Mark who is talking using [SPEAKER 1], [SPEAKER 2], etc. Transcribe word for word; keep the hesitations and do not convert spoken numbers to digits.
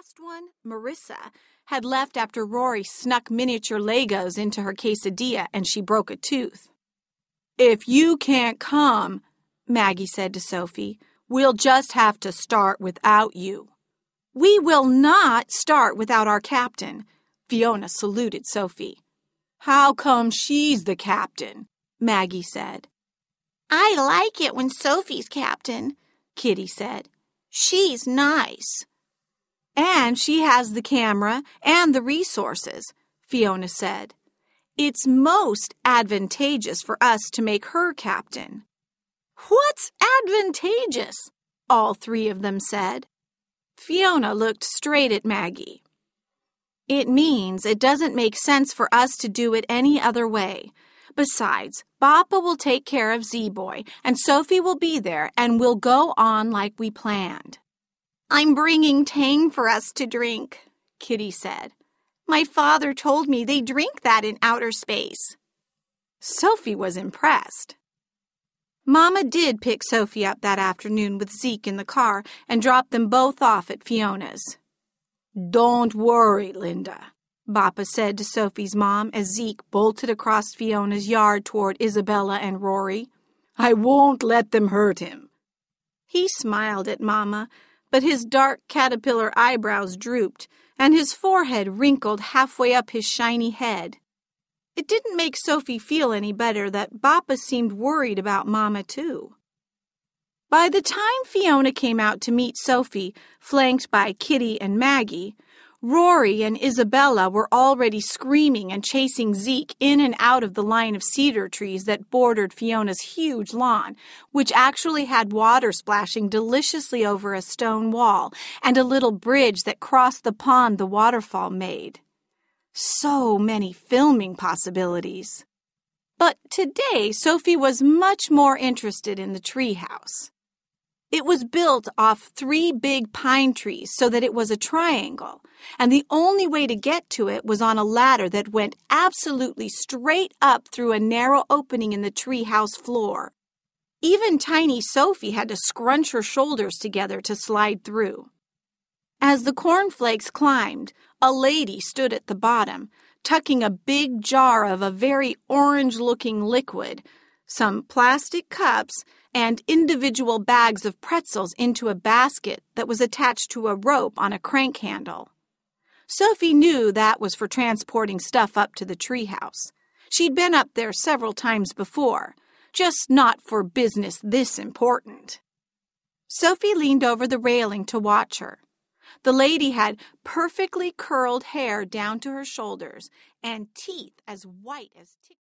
[SPEAKER 1] last one, Marissa, had left after Rory snuck miniature Legos into her quesadilla and she broke a tooth. "If you can't come," Maggie said to Sophie, "we'll just have to start without you." "We will not start without our captain," Fiona saluted Sophie. "How come she's the captain?" Maggie said. "I like it when Sophie's captain," Kitty said. "She's nice." "And she has the camera and the resources," Fiona said. "It's most advantageous for us to make her captain." "What's advantageous?" all three of them said. Fiona looked straight at Maggie. "It means it doesn't make sense for us to do it any other way. Besides, Bappa will take care of Z-Boy, and Sophie will be there, and we'll go on like we planned." "I'm bringing Tang for us to drink," Kitty said. "My father told me they drink that in outer space." Sophie was impressed. Mama did pick Sophie up that afternoon with Zeke in the car and dropped them both off at Fiona's. "Don't worry, Linda," Bappa said to Sophie's mom as Zeke bolted across Fiona's yard toward Isabella and Rory. "I won't let them hurt him." He smiled at Mama, but his dark caterpillar eyebrows drooped, and his forehead wrinkled halfway up his shiny head. It didn't make Sophie feel any better that Bappa seemed worried about Mama, too. By the time Fiona came out to meet Sophie, flanked by Kitty and Maggie, Rory and Isabella were already screaming and chasing Zeke in and out of the line of cedar trees that bordered Fiona's huge lawn, which actually had water splashing deliciously over a stone wall and a little bridge that crossed the pond the waterfall made. So many filming possibilities. But today, Sophie was much more interested in the treehouse. It was built off three big pine trees so that it was a triangle, and the only way to get to it was on a ladder that went absolutely straight up through a narrow opening in the treehouse floor. Even tiny Sophie had to scrunch her shoulders together to slide through. As the cornflakes climbed, a lady stood at the bottom, tucking a big jar of a very orange-looking liquid, some plastic cups, and individual bags of pretzels into a basket that was attached to a rope on a crank handle. Sophie knew that was for transporting stuff up to the treehouse. She'd been up there several times before, just not for business this important. Sophie leaned over the railing to watch her. The lady had perfectly curled hair down to her shoulders and teeth as white as tick.